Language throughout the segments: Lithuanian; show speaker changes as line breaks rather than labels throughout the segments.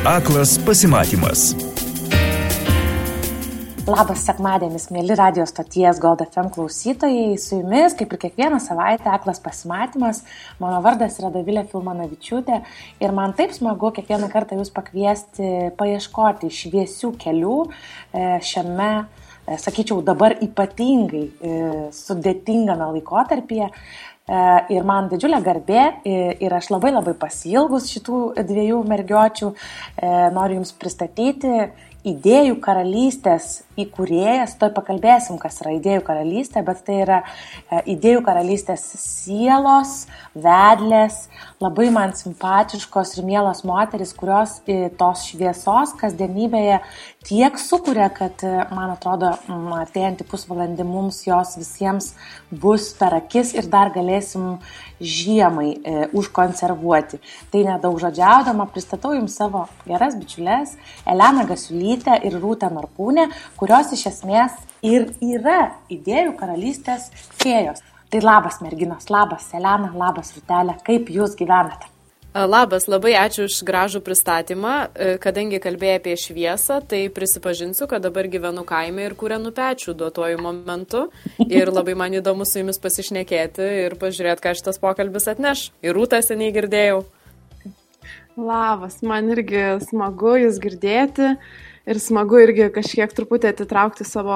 Aklas pasimatymas.
Labas sekmadienis, mėly radio stoties Gold FM klausytojai. Su jumis, kaip ir kiekvieną savaitę, Aklas pasimatymas. Mano vardas yra Dovilė Filmanavičiūtė ir man taip smagu kiekvieną kartą jūs pakviesti paieškoti šviesių kelių šiame, sakyčiau, dabar ypatingai sudėtingame laikotarpyje. Ir man didžiulė garbė ir aš labai pasiilgus šitų dviejų mergiočių noriu jums pristatyti Idėjų karalystės įkūrėjas. Tuoj pakalbėsim, kas yra Idėjų karalystė, bet tai yra Idėjų karalystės sielos, vedlės, labai man simpatiškos ir mielos moteris, kurios tos šviesos kasdienybėje tiek sukuria, kad, man atrodo, artėjantį pusvalandį mums jos visiems bus per akis ir dar galėsim žiemai užkonservuoti. Tai nedaug žodžiaudama pristatau jums savo geras bičiulės Eleną Gasiulytę ir Rūtą Norkūnę, kurios iš esmės ir yra Idėjų karalystės fėjos. Tai labas merginos, labas Elena, labas Rūtelė, kaip jūs gyvenate?
Labas, labai ačiū už gražų pristatymą. Kadangi kalbėjai apie šviesą, tai prisipažinsiu, kad dabar gyvenu kaime ir kūrenu pečių duotuoju momentu. Ir labai man įdomu su jumis pasišnekėti ir pažiūrėti, ką šitas pokalbis atneš. Ir Rūtą seniai girdėjau.
Labas, man irgi smagu jūs girdėti ir smagu irgi kažkiek truputį atitraukti savo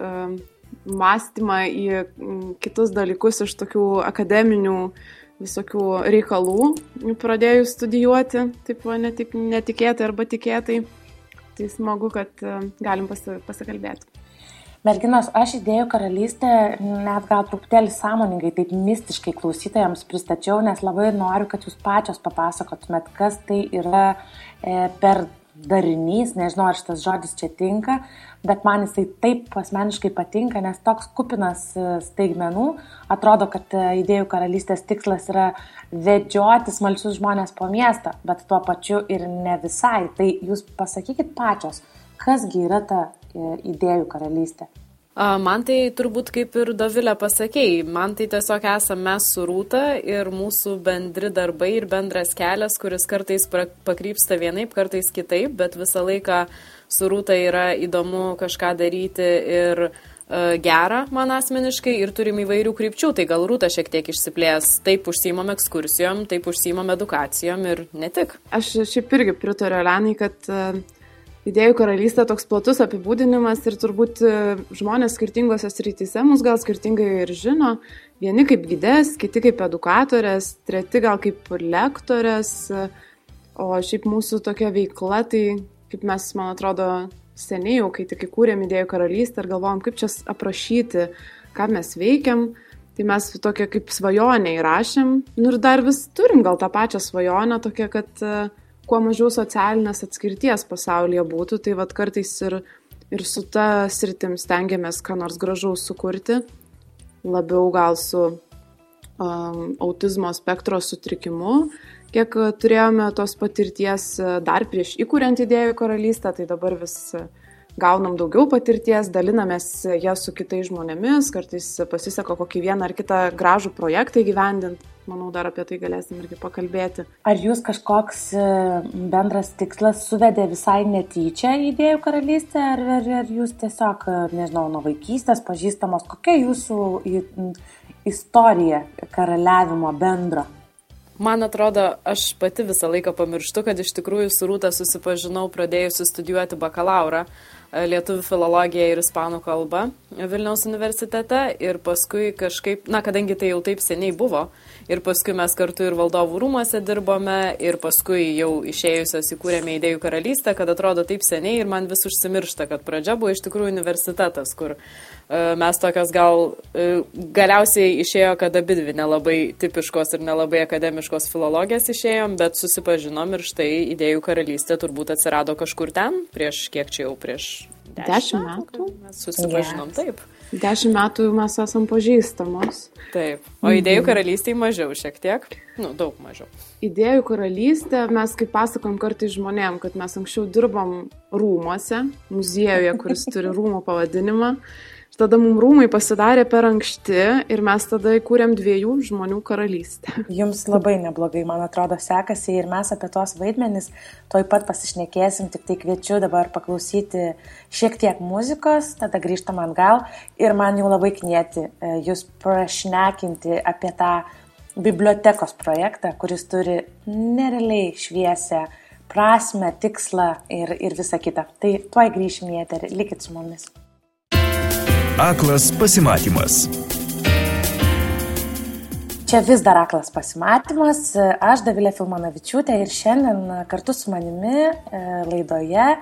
mąstymą į kitus dalykus iš tokių akademinių visokių reikalų, pradėjus studijuoti, taip netikėtai arba tikėtai. Tai smagu, kad galim pasikalbėti.
Merginos, aš Idėjų karalystę net gal truputėlį sąmoningai, taip mistiškai klausytojams pristačiau, nes labai noriu, kad jūs pačios papasakotumėt, kas tai yra per darinys, nežinau, ar šitas žodis čia tinka, bet man jisai taip asmeniškai patinka, nes toks kupinas staigmenų. Atrodo, kad Idėjų karalystės tikslas yra vedžioti smalsius žmonės po miestą, bet tuo pačiu ir ne visai. Tai jūs pasakykit pačios, kasgi yra ta Idėjų karalystė?
Man tai turbūt kaip ir Dovilė pasakėjai, man tai tiesiog esame mes su Rūta ir mūsų bendri darbai ir bendras kelias, kuris kartais pakrypsta vienaip, kartais kitaip, bet visą laiką su Rūta yra įdomu kažką daryti ir gera man asmeniškai ir turim įvairių krypčių, tai gal Rūta šiek tiek išsiplės, taip užsiimam ekskursijom, taip užsiimam edukacijom ir ne tik.
Aš šiaip irgi pritariu Elenai, kad Idėjų karalystė toks platus apibūdinimas ir turbūt žmonės skirtingose srityse mus gal skirtingai ir žino. Vieni kaip gidės, kiti kaip edukatorės, treti gal kaip lektorės, o šiaip mūsų tokia veikla, tai kaip mes, man atrodo, seniai jau, kai tik įkūrėm Idėjų karalystę ir galvojom, kaip čia aprašyti, ką mes veikiam, tai mes tokią kaip svajonę įrašėm. Ir dar vis turim gal tą pačią svajonę, tokią, kad kuo mažiau socialinės atskirties pasaulyje būtų, tai vat kartais ir su ta sritim stengiamės ką nors gražaus sukurti, labiau gal su autizmo spektro sutrikimu, kiek turėjome tos patirties dar prieš įkuriant Idėjų karalystę, tai dabar vis gaunam daugiau patirties, dalinamės ją su kitais žmonėmis, kartais pasiseka kokį vieną ar kitą gražų projektą įgyvendinti. Manau, dar apie tai galėsim irgi pakalbėti.
Ar jūs kažkoks bendras tikslas suvedė visai netyčia Idėjų karalystę, ar jūs tiesiog, nežinau, nuo vaikystės pažįstamos, kokia jūsų istorija karaliavimo bendro?
Man atrodo, aš pati visą laiką pamirštu, kad iš tikrųjų su Rūta susipažinau pradėjusi studijuoti bakalaurą lietuvių filologiją ir ispanų kalbą Vilniaus universitete ir paskui kažkaip, kadangi tai jau taip seniai buvo, ir paskui mes kartu ir valdovų rūmuose dirbome ir paskui jau išėjusios įkūrėme Idėjų karalystę, kad atrodo taip seniai ir man vis užsimiršta, kad pradžia buvo iš tikrųjų universitetas, kur mes tokios galiausiai išėjo, kad abidvi nelabai tipiškos ir nelabai akademiškos filologės išėjom, bet susipažinom ir štai Idėjų karalystė turbūt atsirado kažkur ten, prieš kiek čia jau, prieš
10 metų.
Mes susipažinom, taip.
10 metų mes esam pažįstamos.
Taip, o Idėjų karalystėje mažiau šiek tiek, daug mažiau.
Idėjų karalystė, mes kaip pasakojam kartais žmonėm, kad mes anksčiau dirbom rūmuose, muziejuje, kuris turi rūmų pavadinimą. tada mums rūmai pasidarė per anksti ir mes tada įkūrėm 2 žmonių karalystę.
Jums labai neblogai, man atrodo, sekasi ir mes apie tos vaidmenis toj pat pasišnekėsim, tik tai kviečiu dabar paklausyti šiek tiek muzikos, tada grįžtam atgal ir man jau labai knieti jūs prašnekinti apie tą bibliotekos projektą, kuris turi nerealiai šviesę prasmę, tikslą ir visą kitą. Tai tuoj grįšim į eterį, likit su mumis.
Aklas pasimatymas.
Čia vis dar aklas pasimatymas. Aš Dovilė Filmanavičiūtė ir šiandien kartu su manimi laidoje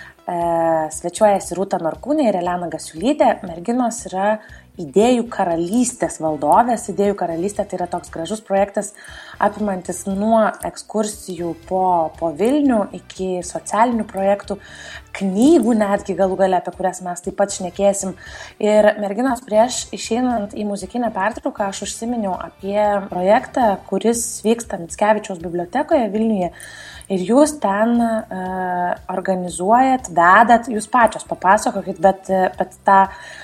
svečiuojasi Rūta Norkūnė ir Elena Gasiulytė. Merginos yra idėjų karalystės valdovės. Idėjų karalystė tai yra toks gražus projektas apimantis nuo ekskursijų po Vilnių iki socialinių projektų, knygų netgi galų gale, apie kurias mes taip pat šnekėsim. Ir merginos, prieš išeinant į muzikinę pertrauką aš užsiminiau apie projektą, kuris vyksta Mickevičiaus bibliotekoje Vilniuje. Ir jūs ten organizuojat, vedat, jūs pačios papasakokit, bet tą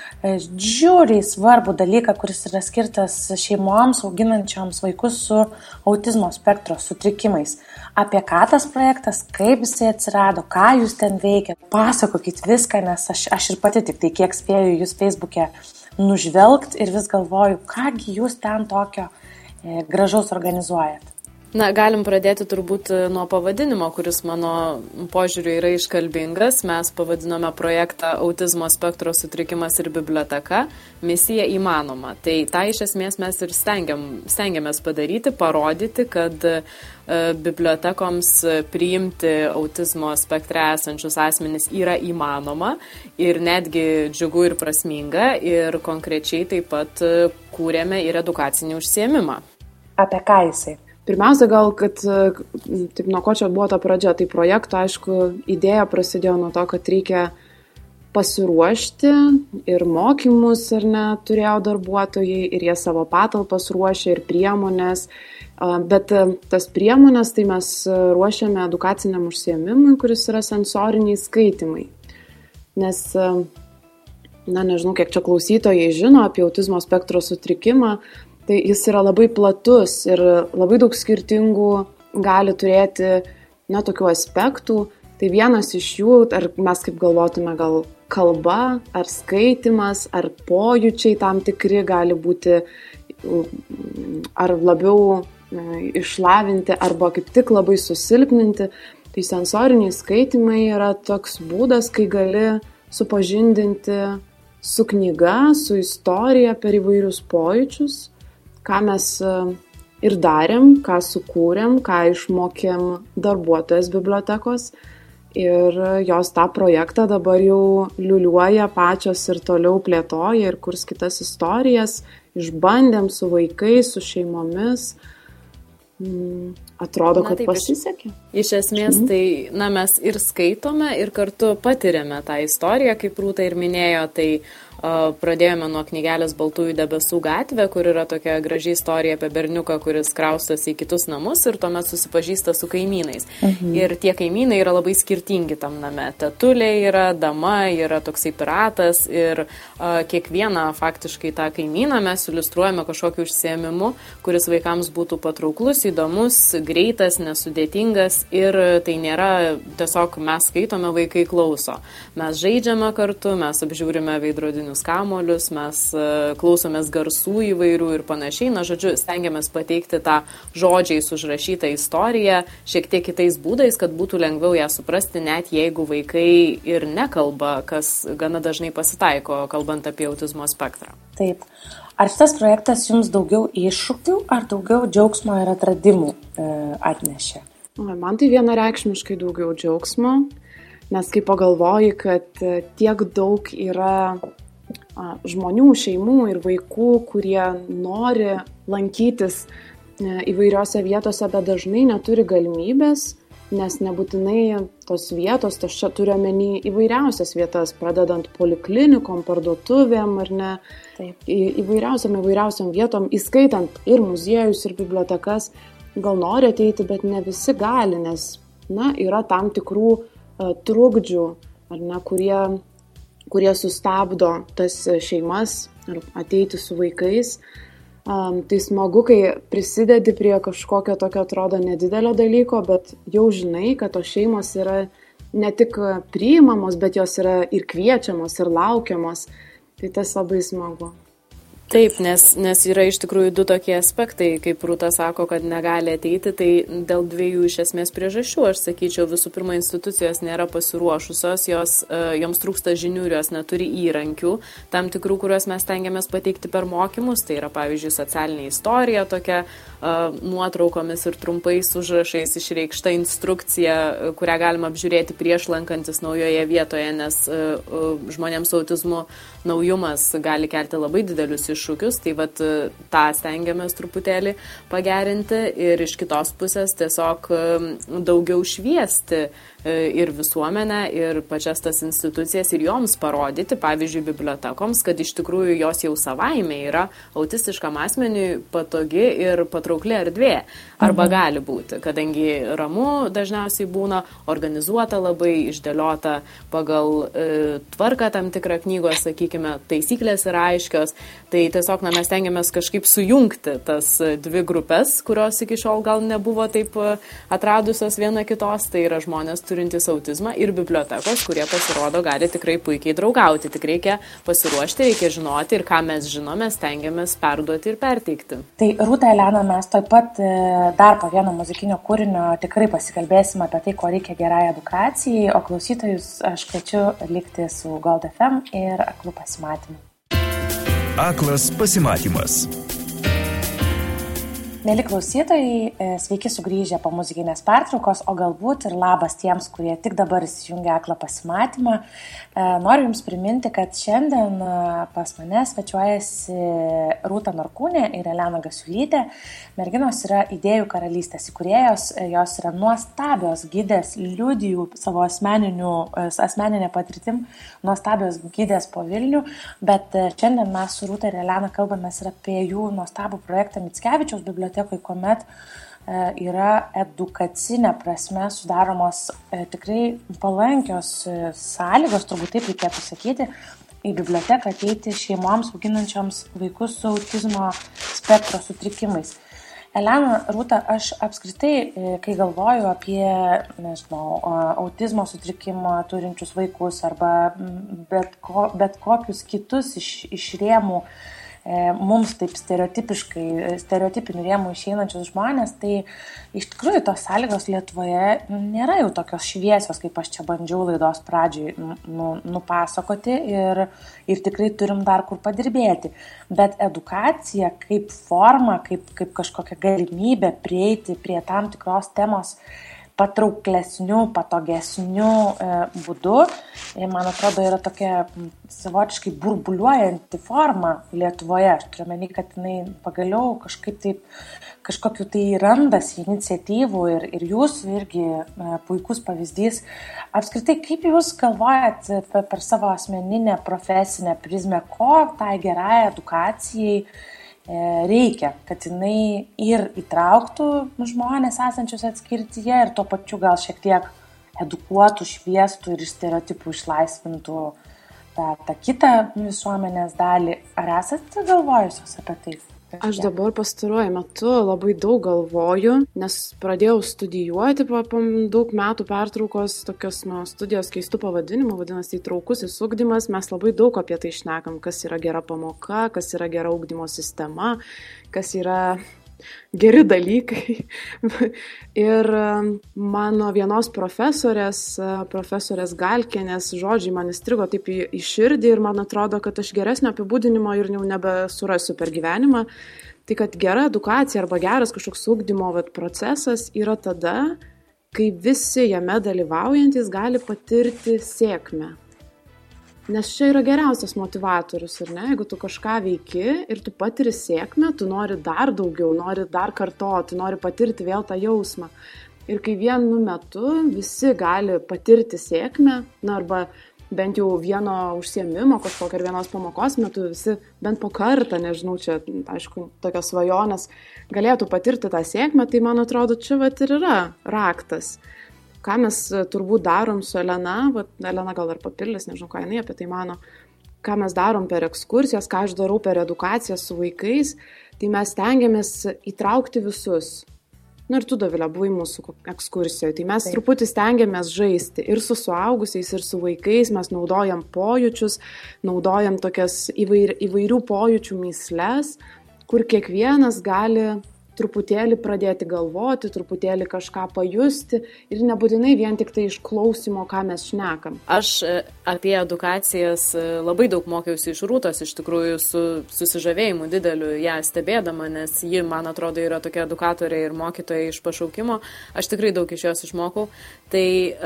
žiūriai svarbų dalyką, kuris yra skirtas šeimoms auginančioms vaikus su autizmo spektro sutrikimais. Apie ką tas projektas, kaip jisai atsirado, ką jūs ten veikia. Pasakokit viską, nes aš ir pati tik tai kiek spėju jūs Facebook'e nužvelgt ir vis galvoju, kągi jūs ten tokio gražaus organizuojat.
Na, galim pradėti turbūt nuo pavadinimo, kuris mano požiūriu yra iškalbingas. Mes pavadinome projektą Autizmo spektro sutrikimas ir biblioteka. Misija įmanoma. Tai tą iš esmės mes ir stengiamės padaryti, parodyti, kad bibliotekoms priimti autizmo spektre esančius asmenis yra įmanoma ir netgi džiugu ir prasminga. Ir konkrečiai taip pat kūrėme ir edukacinį užsiėmimą.
Apie ką jisai?
Pirmiausia, gal, kad taip nuo ko čia buvo ta pradžia, tai projekto, aišku, idėja prasidėjo nuo to, kad reikia pasiruošti ir mokymus, ar ne, turėjo darbuotojai ir jie savo patalpas ruošė ir priemonės, bet tas priemonės tai mes ruošėme edukaciniam užsiėmimui, kuris yra sensoriniai skaitymai. Nes, nežinau, kiek čia klausytojai žino apie autizmo spektro sutrikimą, tai jis yra labai platus ir labai daug skirtingų gali turėti, tokių aspektų. Tai vienas iš jų, ar mes kaip galvotume, gal kalba, ar skaitimas, ar pojūčiai tam tikri gali būti ar labiau išlavinti, arba kaip tik labai susilpninti. Tai sensoriniai skaitimai yra toks būdas, kai gali supažindinti su knyga, su istorija per įvairius pojūčius, ką mes ir darėm, ką sukūrėm, ką išmokėm darbuotojas bibliotekos ir jos tą projektą dabar jau liuliuoja pačios ir toliau plėtoja ir kurs kitas istorijas, išbandėm su vaikais, su šeimomis. Atrodo, kad pasisekė.
Iš esmės, tai mes ir skaitome ir kartu patiriame tą istoriją, kaip Rūta ir minėjo, tai pradėjome nuo knygelės Baltųjų debesų gatvė, kur yra tokia graži istorija apie berniuką, kuris kraustosi į kitus namus ir tuomet susipažįsta su kaimynais. Ir tie kaimynai yra labai skirtingi tam name. Tetulė yra, dama, yra toksai piratas ir kiekvieną faktiškai tą kaimyną mes iliustruojame kažkokiu užsiėmimu, kuris vaikams būtų patrauklus, įdomus, greitas, nesudėtingas ir tai nėra tiesiog mes skaitome, vaikai klauso. Mes žaidžiame kartu, mes apžiūrime veidrodinius kamuolius, mes klausomės garsų įvairių ir panašiai. Žodžiu, stengiamės pateikti tą žodžiais užrašytą istoriją šiek tiek kitais būdais, kad būtų lengviau ją suprasti, net jeigu vaikai ir nekalba, kas gana dažnai pasitaiko, kalbant apie autizmo spektrą.
Taip. Ar šitas projektas jums daugiau iššūkių ar daugiau džiaugsmo ir atradimų atnešė?
Man tai vienareikšmiškai daugiau džiaugsmo, nes kai pagalvoji, kad tiek daug yra žmonių, šeimų ir vaikų, kurie nori lankytis įvairiose vietose, bet dažnai neturi galimybės, nes nebūtinai tos vietos, tas čia turiu omeny įvairiausias vietas, pradedant poliklinikom, parduotuvėm, ar ne, įvairiausiam vietom, įskaitant ir muziejus, ir bibliotekas, gal nori ateiti, bet ne visi gali, nes yra tam tikrų trukdžių, ar ne, kurie kurie sustabdo tas šeimas ir ateiti su vaikais. Tai smagu, kai prisidedi prie kažkokio tokio atrodo nedidelio dalyko, bet jau žinai, kad tos šeimos yra ne tik priimamos, bet jos yra ir kviečiamos, ir laukiamos. Tai tas labai smagu.
Taip, nes yra iš tikrųjų du tokie aspektai, kaip Rūta sako, kad negali ateiti, tai dėl dviejų iš esmės priežasčių, aš sakyčiau, visų pirma, institucijos nėra pasiruošusios, joms trūksta žinių ir jos neturi įrankių, tam tikrų, kuriuos mes stengiamės pateikti per mokymus, tai yra, pavyzdžiui, socialinė istorija, tokia nuotraukomis ir trumpais užrašais išreikšta instrukcija, kurią galima apžiūrėti prieš lankantis naujoje vietoje, nes žmonėms su autizmu naujumas gali kelti labai didelius iššūkius, tai vat tą stengiamės truputėlį pagerinti ir iš kitos pusės tiesiog daugiau šviesti ir visuomenę, ir pačias tas institucijas ir joms parodyti, pavyzdžiui, bibliotekoms, kad iš tikrųjų jos jau savaime yra autistiškam asmeniui patogi ir patraukli erdvė. Arba gali būti, kadangi ramu dažniausiai būna organizuota labai, išdėliota pagal tvarką tam tikrą knygos, sakykime, taisyklės yra aiškios. Tai tiesiog mes stengiamės kažkaip sujungti tas dvi grupės, kurios iki šiol gal nebuvo taip atradusios viena kitos, tai yra žmonės turintys autizmą ir bibliotekos, kurie pasirodo gali tikrai puikiai draugauti. Tik reikia pasiruošti, reikia žinoti ir ką mes žinome, stengiamės perduoti ir perteikti.
Tai Rūta, Elena, mes taip pat dar po vieno muzikinio kūrinio tikrai pasikalbėsime apie tai, ko reikia gerai edukacijai, o klausytojus aš kviečiu likti su Gold FM ir Aklų pasimatymu.
Aklas pasimatymas.
Mėly klausytojai, sveiki sugrįžę po muzikinės pertraukos, o galbūt ir labas tiems, kurie tik dabar įsijungia Aklą pasimatymą. Noriu Jums priminti, kad šiandien pas mane svečiuojasi Rūta Norkūnė ir Elena Gasiulytė. Merginos yra Idėjų karalystės įkūrėjos, jos yra nuostabios gidės, liudijų savo asmeninę patirtim, nuostabios gidės po Vilnių, bet šiandien mes su Rūta ir Elena kalbamės ir apie jų nuostabų projektą Mickevičiaus bibliotekoje, kuomet yra edukacinė prasme sudaromos tikrai palankios sąlygos, turbūt taip reikėtų sakyti, į biblioteką ateiti šeimoms auginančioms vaikus su autizmo spektro sutrikimais. Elena, Rūta, aš apskritai, kai galvoju apie, autizmo sutrikimą turinčius vaikus arba bet kokius kitus iš rėmų, mums taip stereotipinių rėmų išeinančius žmonės, tai iš tikrųjų tos sąlygos Lietuvoje nėra jau tokios šviesios, kaip aš čia bandžiau laidos pradžioj nupasakoti ir tikrai turim dar kur padirbėti. Bet edukacija kaip forma, kaip kažkokia galimybė prieiti prie tam tikros temos patrauklesnių, patogesnių būdų, man atrodo, yra tokia savotiškai burbuliuojanti forma Lietuvoje. Aš turiu omeny, kad jinai pagaliau kažkokiu tai randasi iniciatyvų ir jūsų irgi puikus pavyzdys. Apskritai, kaip jūs galvojat per savo asmeninę profesinę prizmę, ko tai gerai edukacijai reikia, kad jinai ir įtrauktų žmonės esančius atskirtyje ir tuo pačiu gal šiek tiek edukuotų, šviestų ir iš stereotipų išlaisvintų tą kitą visuomenės dalį. Ar esate galvojusios apie tai?
Aš dabar pastaruoju metu labai daug galvoju, nes pradėjau studijuoti po daug metų pertraukos, tokios studijos keistų pavadinimų, vadinasi įtraukusis ugdymas. Mes labai daug apie tai šnekam, kas yra gera pamoka, kas yra gera ugdymo sistema, kas yra geri dalykai. Ir mano vienos profesorės Galkienės žodžiai man įstrigo taip į širdį ir man atrodo, kad aš geresnio apibūdinimo ir jau nebesurasiu per gyvenimą. Tai kad gera edukacija arba geras kažkoks ugdymo procesas yra tada, kai visi jame dalyvaujantis gali patirti sėkmę. Nes čia yra geriausias motivatorius, ar ne? Jeigu tu kažką veiki ir tu patiri sėkmę, tu nori dar daugiau, nori dar kartoti, nori patirti vėl tą jausmą. Ir kai vienu metu visi gali patirti sėkmę, arba bent jau vieno užsiėmimo, kažkokio ar vienos pamokos metu visi bent po kartą, nežinau, čia, aišku, tokios svajonės galėtų patirti tą sėkmę, tai man atrodo, čia ir yra raktas. ką mes turbūt darom su Elena, Elena gal dar papildys, nežinau, ką jinai apie tai mano, ką mes darom per ekskursijas, ką aš darau per edukacijas su vaikais, tai mes stengiamės įtraukti visus. Ir tu, Dovilė, buvai mūsų ekskursijoje, tai mes truputį stengiamės žaisti ir su suaugusiais, ir su vaikais, mes naudojam pojūčius, naudojam tokias įvairių pojūčių mysles, kur kiekvienas gali truputėlį pradėti galvoti, truputėlį kažką pajusti ir nebūtinai vien tik tai iš klausimo, ką mes šnekam.
Aš apie edukacijas labai daug mokiausi iš Rūtos, iš tikrųjų su susižavėjimu dideliu ją stebėdama, nes ji, man atrodo, yra tokia edukatorė ir mokytoja iš pašaukimo. Aš tikrai daug iš jos išmokau. Tai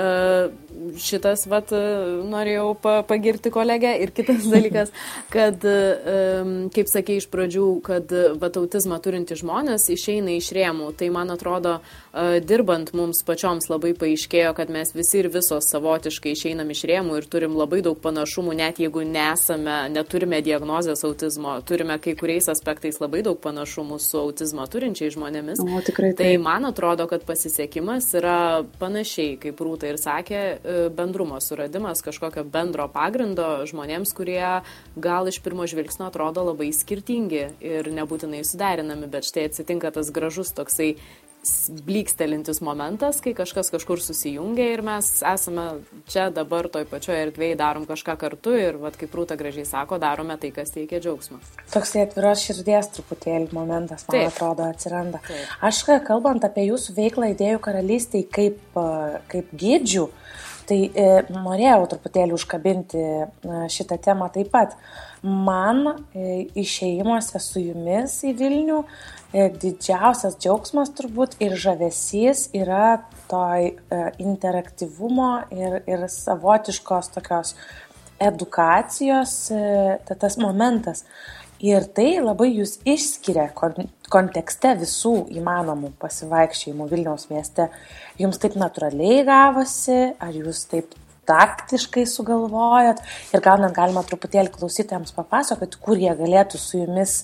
šitas, norėjau pagirti kolegę. Ir kitas dalykas, kad, kaip sakė iš pradžių, kad autizmą turinti žmonės išeina iš rėmų. Tai, man atrodo, dirbant mums pačioms labai paaiškėjo, kad mes visi ir visos savotiškai išeinam iš rėmų ir turim labai daug panašumų, net jeigu neturime diagnozės autizmo, turime kai kuriais aspektais labai daug panašumų su autizmo turinčiai žmonėmis. Tai man atrodo, kad pasisekimas yra panašiai, kaip Rūta ir sakė, bendrumo suradimas, kažkokio bendro pagrindo žmonėms, kurie gal iš pirmo žvilgsnio atrodo labai skirtingi ir nebūtinai suderinami, bet štai atsitinka tas gražus toksai blykstelintis momentas, kai kažkas kažkur susijungia ir mes esame čia dabar toj pačioje erdvėje, darom kažką kartu ir, kaip Rūta gražiai sako, darome tai, kas teikia džiaugsmą.
Toksai atviros širdies truputėlį momentas, man atrodo, atsiranda. Aš, kalbant apie jūsų veiklą Idėjų karalystėje kaip gidžių, tai norėjau truputėlį užkabinti šitą temą taip pat. Man išėjimuose su jumis į Vilnių didžiausias džiaugsmas turbūt ir žavesys yra toj interaktyvumo ir savotiškos tokios edukacijos tas momentas. Ir tai labai jūs išskiria kontekste visų įmanomų pasivaikščiojimų Vilniaus mieste. Jums taip natūraliai gavosi, ar jūs taip taktiškai sugalvojot ir gal net galima truputėlį klausytojams papasakoti, kur jie galėtų su jumis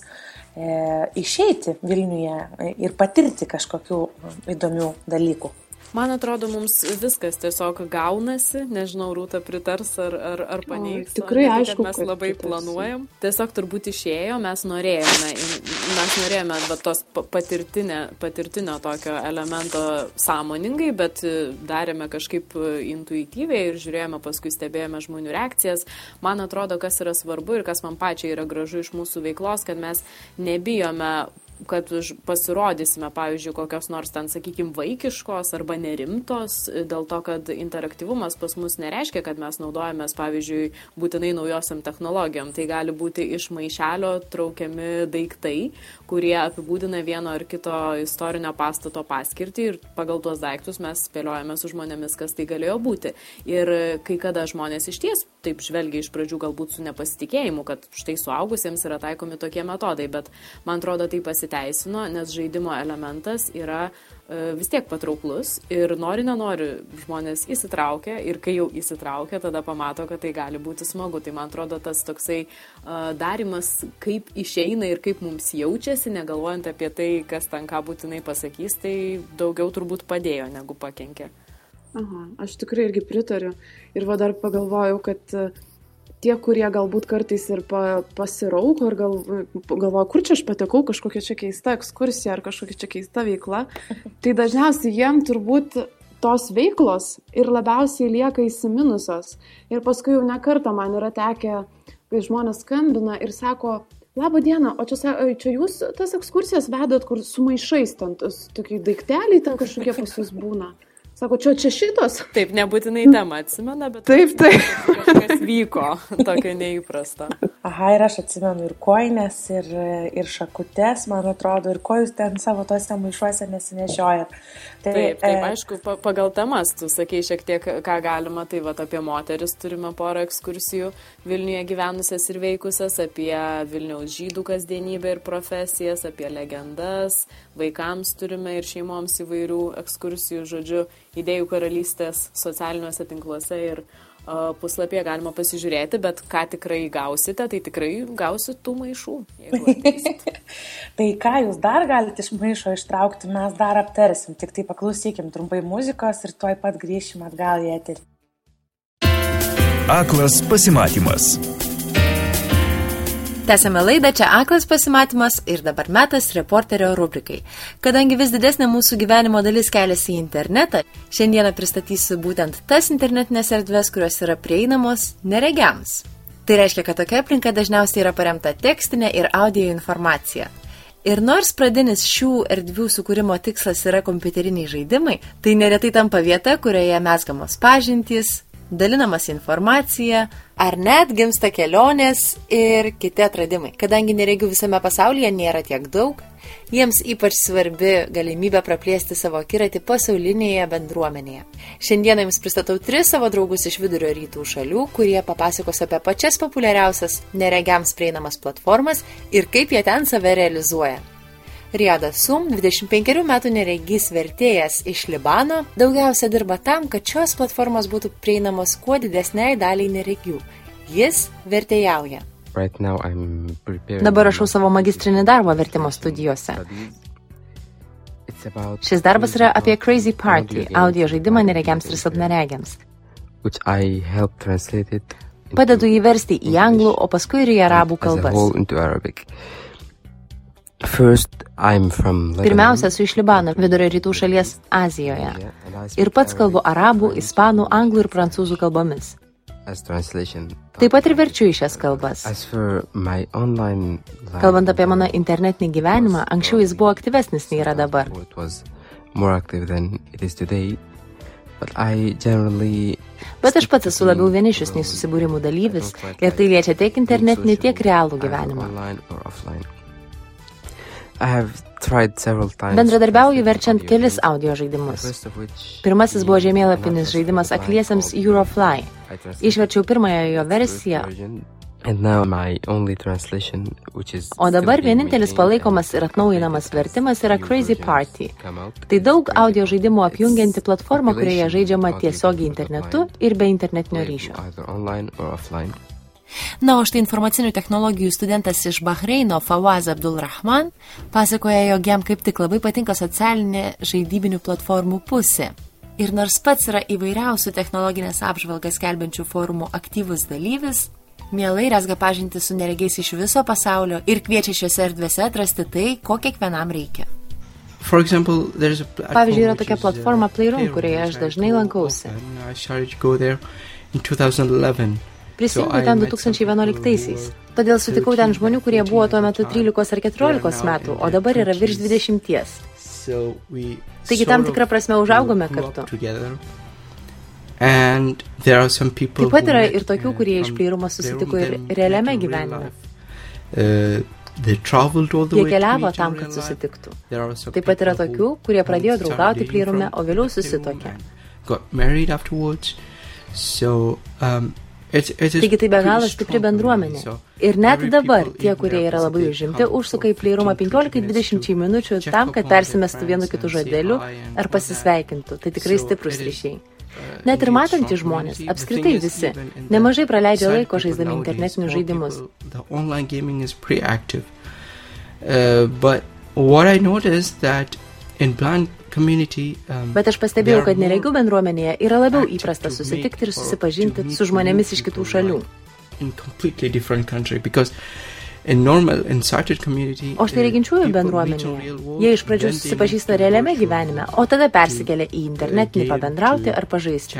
išeiti Vilniuje ir patirti kažkokių įdomių dalykų.
Man atrodo, mums viskas tiesiog gaunasi, nežinau, Rūta pritars ar paneigs.
Tikrai aišku,
mes labai planuojam. Tiesiog turbūt išėjo, mes norėjome tos patirtinio tokio elemento sąmoningai, bet darėme kažkaip intuityviai ir žiūrėjome, paskui stebėjome žmonių reakcijas. Man atrodo, kas yra svarbu ir kas man pačiai yra gražu iš mūsų veiklos, kad mes nebijome, kad pasirodysime, pavyzdžiui, kokios nors ten, sakykime, vaikiškos arba nerimtos, dėl to, kad interaktyvumas pas mus nereiškia, kad mes naudojamės, pavyzdžiui, būtinai naujosiam technologijom. Tai gali būti iš maišelio traukiami daiktai, kurie apibūdina vieno ar kito istorinio pastato paskirtį ir pagal tuos daiktus mes spėliojame su žmonėmis, kas tai galėjo būti. Ir kai kada žmonės išties taip žvelgia iš pradžių galbūt su nepasitikėjimu, kad štai suaugusiems yra taikomi tokie metodai, bet man atrodo tai pasiteisino, nes žaidimo elementas yra vis tiek patrauklus ir nenori žmonės įsitraukia ir kai jau įsitraukia, tada pamato, kad tai gali būti smagu. Tai man atrodo tas toksai darimas, kaip išeina ir kaip mums jaučiasi, negalvojant apie tai, kas ten ką būtinai pasakys, tai daugiau turbūt padėjo negu pakenkė.
Aha, aš tikrai irgi pritariu ir dar pagalvojau, kad tie, kurie galbūt kartais ir pasirauko ir galvoja, kur čia aš patekau, kažkokia čia keista ekskursija ar kažkokia čia keista veikla, tai dažniausiai jiem turbūt tos veiklos ir labiausiai lieka įsiminusios. Ir paskui jau ne kartą man yra tekę, kai žmonės skambina ir sako, labą dieną, o čia jūs tas ekskursijas vedot, kur su maišais ten, tokiai daikteliai ten kažkokie pas jūs būna. Sako, čia šitos?
Taip, nebūtinai tema atsimena, bet
taip.
Kažkas vyko tokio neįprasto.
Aha, ir aš atsimenu ir kojines, ir šakutes, man atrodo, ir ko jūs ten savo tose maišuose nesinešiojat.
Taip, aišku, pagal temas, tu sakei šiek tiek, ką galima, tai apie moteris turime porą ekskursijų Vilniuje gyvenusias ir veikusias, apie Vilniaus žydų kasdienybę ir profesijas, apie legendas, vaikams turime ir šeimoms įvairių ekskursijų, žodžiu, Idėjų karalystės socialiniuose tinkluose ir puslapyje galima pasižiūrėti, bet ką tikrai gausite, tai tikrai gausit tų maišų.
Tai ką jūs dar galite iš maišo ištraukti, mes dar aptarsim, tik tai paklausykim trumpai muzikos ir tuoj pat grįšim atgal į eterį.
Aklas pasimatymas.
Tęsiame laidą, čia Aklas pasimatymas ir dabar metas reporterio rubrikai. Kadangi vis didesnė mūsų gyvenimo dalis keliasi į internetą, šiandieną pristatysiu būtent tas internetinės erdvės, kurios yra prieinamos neregiams. Tai reiškia, kad tokia aplinka dažniausiai yra paremta tekstinė ir audio informacija. Ir nors pradinis šių erdvių sukūrimo tikslas yra kompiuteriniai žaidimai, tai neretai tampa vieta, kurioje mezgamos pažintys, dalinamas informacija, ar net gimsta kelionės ir kiti atradimai. Kadangi neregių visame pasaulyje nėra tiek daug, jiems ypač svarbi galimybė praplėsti savo akiratį pasaulinėje bendruomenėje. Šiandieną jums pristatau 3 savo draugus iš vidurio rytų šalių, kurie papasakos apie pačias populiariausias neregiams prieinamas platformas ir kaip jie ten save realizuoja. Riadas Sum, 25 metų neregys vertėjas iš Libano, daugiausia dirba tam, kad šios platformos būtų prieinamos kuo didesniai daliai neregių. Jis vertėjauja. Dabar rašau savo magistrinį darbą vertimo studijose. Šis darbas yra apie Crazy Party, audio žaidimą neregiams ir silpnaregiams. Padedu jį versti į anglų, o paskui ir į arabų kalbas. Pirmiausia, esu iš Libano, vidurio rytų šalies Azijoje. Ir pats kalbu arabų, ispanų, anglų ir prancūzų kalbomis. Taip pat ir verčiu į šias kalbas. Kalbant apie mano internetinį gyvenimą, anksčiau jis buvo aktyvesnis nei yra dabar. Bet aš pats esu labiau vienišius nei susibūrimų dalyvis ir tai liečia tiek internetinį, tiek realų gyvenimą. Bendradarbiauju verčiant kelis audio žaidimus. Pirmasis buvo žemėlapinis žaidimas akliesiems Eurofly. Išverčiau pirmąją jo versiją. O dabar vienintelis palaikomas ir atnaujinamas vertimas yra Crazy Party. Tai daug audio žaidimų apjungianti platforma, kurioje žaidžiama tiesiogiai internetu ir be internetinio ryšio. Na, o štai informacinių technologijų studentas iš Bahreino, Fawaz Abdulrahman, pasakoja, jog jam kaip tik labai patinka socialinė žaidybinių platformų pusė. Ir nors pats yra įvairiausių technologinės apžvalgas skelbiančių forumų aktyvus dalyvis, mielai rezga pažinti su neregiais iš viso pasaulio ir kviečia šiose erdvėse atrasti tai, ko kiekvienam reikia. Pavyzdžiui, yra tokia platforma Playroom, kurioje aš dažnai lankausi. Prisijungiau ten 2011-aisiais. Todėl sutikau ten žmonių, kurie buvo tuo metu 13 ar 14 metų, o dabar yra virš 20. Taigi tam tikrą prasme užaugome kartu. Taip pat yra ir tokių, kurie iš Playroom'o susitiko ir realiame gyvenime. Jie keliavo tam, kad susitiktų. Taip pat yra tokių, kurie pradėjo draugauti Playroom'e, o vėliau susituokė. Taigi tai be galo stipri bendruomenė. Ir net dabar tie, kurie yra labai užimti, užsuka į Playroom'ą 15-20 minučių tam, kad persimestų vienu kitu žodeliu ar pasisveikintų. Tai tikrai stiprus ryšiai. Net ir matantys žmonės, apskritai visi, nemažai praleidžia laiko žaisdami internetinius žaidimus. Bet aš pastebėjau, kad neregių bendruomenėje yra labiau įprasta susitikti ir susipažinti su žmonėmis iš kitų šalių. O štai reginčiųjų bendruomenėje, jie iš pradžių susipažįsta realiame gyvenime, o tada persikelia į internetinį pabendrauti ar pažaisti.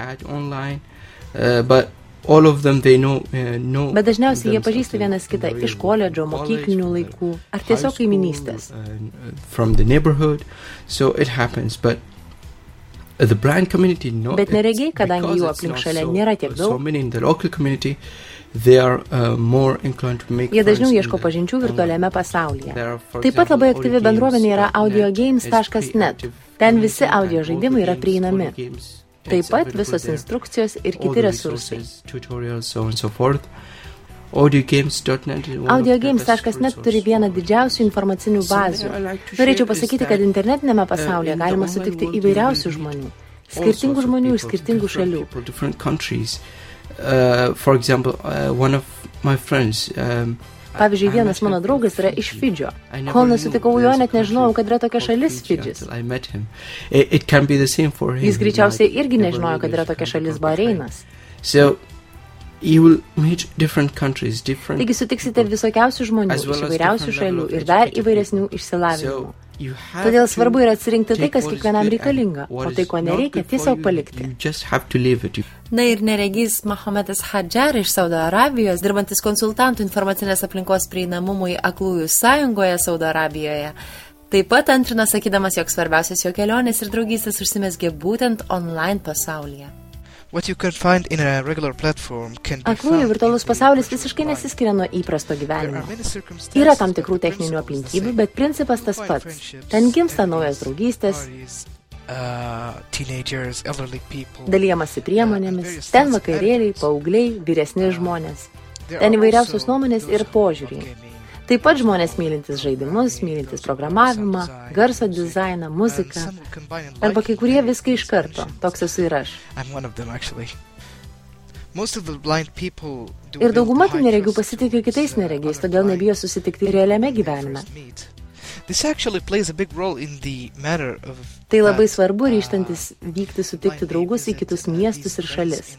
Bet dažniausiai jie pažįsta vienas kitą iš koledžo, mokyklinių laikų ar tiesiog kaiminystės. Bet neregiai, kadangi jų aplink šalia nėra tiek daug, jie dažniau ieško pažinčių virtualiame pasaulyje. Taip pat labai aktyvi bendruomenė yra audiogames.net. Ten visi audio žaidimai yra prieinami. Taip pat visos instrukcijos ir kiti resursai. Audiogames.net turi vieną didžiausių informacinių bazių. Norėčiau pasakyti, kad internetinėme pasaulyje galima sutikti įvairiausių žmonių. Skirtingų žmonių iš skirtingų šalių.
For example, one of my friends...
Pavyzdžiui, vienas mano draugas yra iš Fidžio. Kol nesutikau jo, net nežinojau, kad yra tokia šalis Fidžis. Jis greičiausiai irgi nežinojo, kad yra tokia šalis Bahreinas. Taigi sutiksite visokiausių žmonių iš įvairiausių šalių ir dar įvairesnių išsilavinimų. Todėl svarbu yra atsirinkti tai, kas kiekvienam reikalinga, o tai, ko nereikia, tiesiog palikti. Na ir neregys Mahometas Hadjar iš Saudo Arabijos, dirbantis konsultantų informacinės aplinkos prieinamumui Aklųjų sąjungoje Saudo Arabijoje, taip pat antrina sakydamas, jog svarbiausias jo kelionės ir draugystės užsimezgė būtent online pasaulyje. Aklųjų virtualus pasaulis visiškai nesiskiria nuo įprasto gyvenimo. Yra tam tikrų techninių aplinkybių, bet principas tas pats. Ten gimsta naujas draugystės, dalijamasi priemonėmis, ten vakarėliai, paaugliai, vyresni žmonės. Ten įvairiausios nuomonės ir požiūriai. Taip pat žmonės mylintis žaidimus, mylintis programavimą, garso dizainą, muziką, arba kai kurie viską iš karto, toks esu ir aš. Ir dauguma tų neregių pasitikė kitais neregiais, todėl nebijo susitikti realiame gyvenime. Tai labai svarbu ryžtantis vykti sutikti draugus į kitus miestus ir šalis.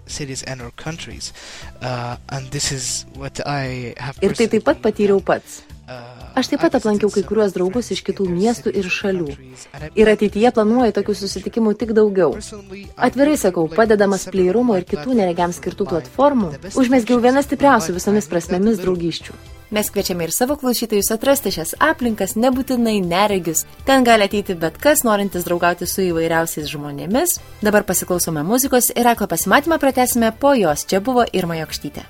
Ir tai taip pat patyriau pats. Aš taip pat aplankiau kai kuriuos draugus iš kitų miestų ir šalių. Ir ateityje planuoju tokių susitikimų tik daugiau. Atvirai sakau, padedamas Playrumo ir kitų neregiams skirtų platformų, užmezgiau vienas stipriausių visomis prasmėmis draugysčių. Mes kviečiame ir savo klausytojus atrasti šias aplinkas, nebūtinai neregius. Ten gali ateiti bet kas, norintis draugauti su įvairiausiais žmonėmis. Dabar pasiklausome muzikos ir Aklą pasimatymą pratęsime po jos. Čia buvo Irma Jokštytė.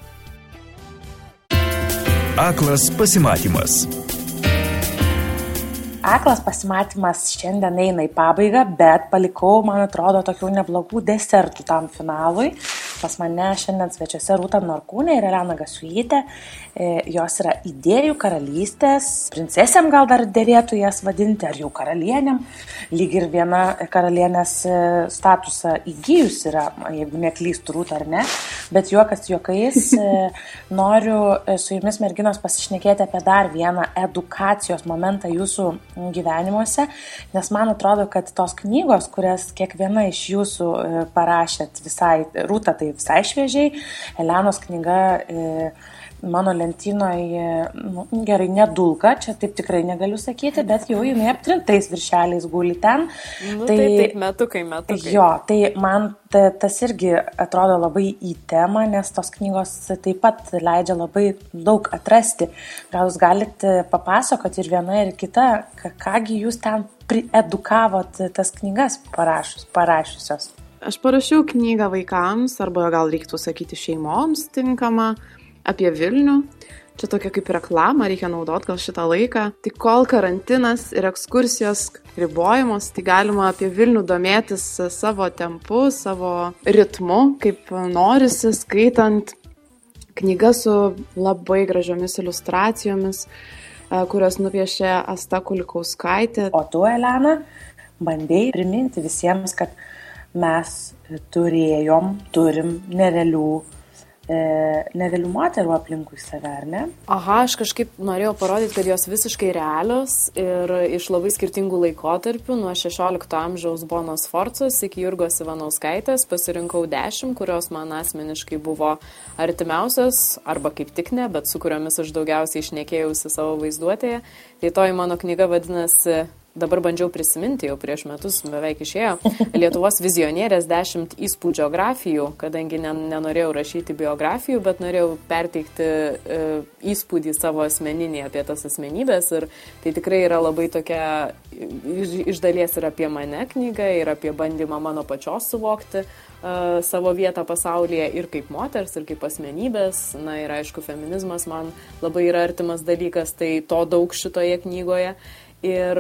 Aklas pasimatymas.
Aklas pasimatymas šiandien eina į pabaigą, bet palikau, man atrodo, tokių neblogų desertų tam finalui. Pas mane šiandien svečiuose Rūta Norkūnė ir Elena Gasiulytė. Jos yra idėjų karalystės, princesėm gal dar dėrėtų jas vadinti, ar jau karalienėm. Lyg ir viena karalienės statusą įgyjus yra, jeigu neklystų Rūta ar ne. Bet juokas juokais, noriu su jumis merginos pasišnekėti apie dar vieną edukacijos momentą jūsų gyvenimuose, nes man atrodo, kad tos knygos, kurias kiekviena iš jūsų parašėt visai, Rūta tai visai šviežiai, Elenos knyga mano lentynoje, gerai, nedulka, čia taip tikrai negaliu sakyti, bet jau jinai aptrintais viršeliais guli ten.
Taip, metukai.
Jo, tai man tas irgi atrodo labai į temą, nes tos knygos taip pat leidžia labai daug atrasti. Gal jūs galite papasakoti ir viena ir kita, kągi jūs ten edukavot tas knygas parašiusios?
Aš parašiau knygą vaikams, arba gal reiktų sakyti šeimoms tinkamą, apie Vilnių. Čia tokia kaip reklama, reikia naudoti gal šitą laiką. Tai kol karantinas ir ekskursijos ribojamos, tai galima apie Vilnių domėtis savo tempu, savo ritmu, kaip norisi, skaitant knygą su labai gražiomis iliustracijomis, kurios nupiešė Asta Kulikauskaitė.
O tu, Elena, bandėjai priminti visiems, kad mes turim nerealių moterų aplinkui save, ar ne?
Aha, aš kažkaip norėjau parodyti, kad jos visiškai realios ir iš labai skirtingų laikotarpių, nuo 16 amžiaus Bonos Sforcos iki Jurgos Ivanauskaitės, pasirinkau 10, kurios man asmeniškai buvo artimiausios, arba kaip tik ne, bet su kuriomis aš daugiausiai šnekėjausi savo vaizduotėje. Tai toji mano knyga vadinasi, dabar bandžiau prisiminti, jau prieš metus beveik išėjo, Lietuvos vizionierės 10 įspūdžiografijų, kadangi nenorėjau rašyti biografijų, bet norėjau perteikti įspūdį savo asmeninį apie tas asmenybės ir tai tikrai yra labai tokia, iš dalies ir apie mane knyga, ir apie bandymą mano pačios suvokti savo vietą pasaulyje ir kaip moters, ir kaip asmenybės. Na ir aišku, feminizmas man labai yra artimas dalykas, tai to daug šitoje knygoje. Ir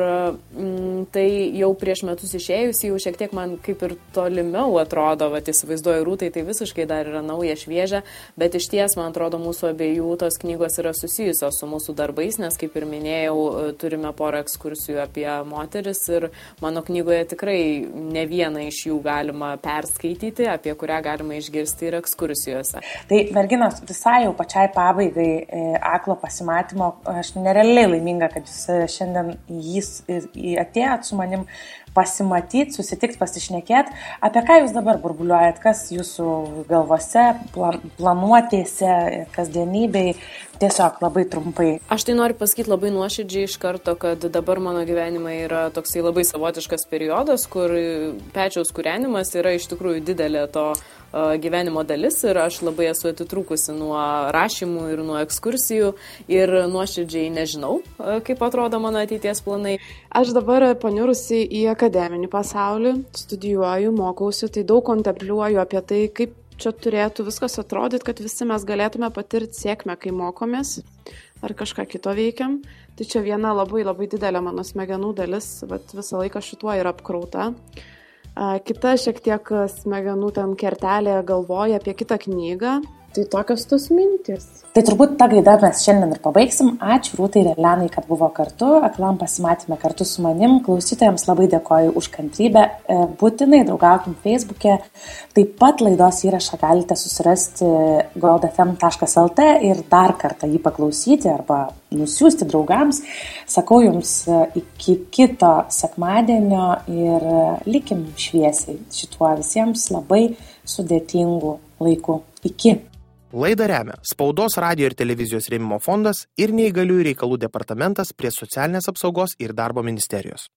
tai jau prieš metus išėjus, jau šiek tiek man kaip ir tolimiau atrodo, įsivaizduoju Rūtai, tai visiškai dar yra nauja, šviežia, bet iš ties, man atrodo, mūsų abiejų tos knygos yra susijusios su mūsų darbais, nes, kaip ir minėjau, turime porą ekskursijų apie moteris ir mano knygoje tikrai ne vieną iš jų galima perskaityti, apie kurią galima išgirsti ir ekskursijose.
Tai, merginos, visai jau pačiai pabaigai aklo pasimatymo, aš nerealiai laiminga, kad jūs šiandien jis atėjot su manim pasimatyti, susitikti, pasišnekėti. Apie ką jūs dabar burbuliuojat, kas jūsų galvose, planuotėse, kasdienybei, tiesiog labai trumpai.
Aš tai noriu pasakyti labai nuoširdžiai iš karto, kad dabar mano gyvenime yra toksai labai savotiškas periodas, kur pečiaus kūrenimas yra iš tikrųjų didelė to gyvenimo dalis ir aš labai esu atitrūkusi nuo rašymų ir nuo ekskursijų ir nuoširdžiai nežinau, kaip atrodo mano ateities planai.
Aš dabar panirusi į akademinį pasaulį, studijuoju, mokausi, tai daug kontempliuoju apie tai, kaip čia turėtų viskas atrodyti, kad visi mes galėtume patirti sėkmę, kai mokomės ar kažką kito veikiam. Tai čia viena labai labai didelė mano smegenų dalis, bet visą laiką šituo yra apkrauta. Kita šiek tiek smegenų ten kertelė galvoja apie kitą knygą. Tai tokios tos mintis.
Tai turbūt tą gaidą mes šiandien ir pabaigsim. Ačiū Rūtai ir Elenai, kad buvo kartu. Aklam pasimatėme kartu su manim. Klausytojams labai dėkoju už kantrybę. Būtinai draugaukim Facebook'e. Taip pat laidos įrašą galite susirasti goldfm.lt ir dar kartą jį paklausyti arba nusiųsti draugams. Sakau jums iki kito sekmadienio ir likim šviesiai šituo visiems labai sudėtingu laiku. Iki.
Laidą remia Spaudos, radijo ir televizijos rėmimo fondas ir Neįgaliųjų reikalų departamentas prie Socialinės apsaugos ir darbo ministerijos.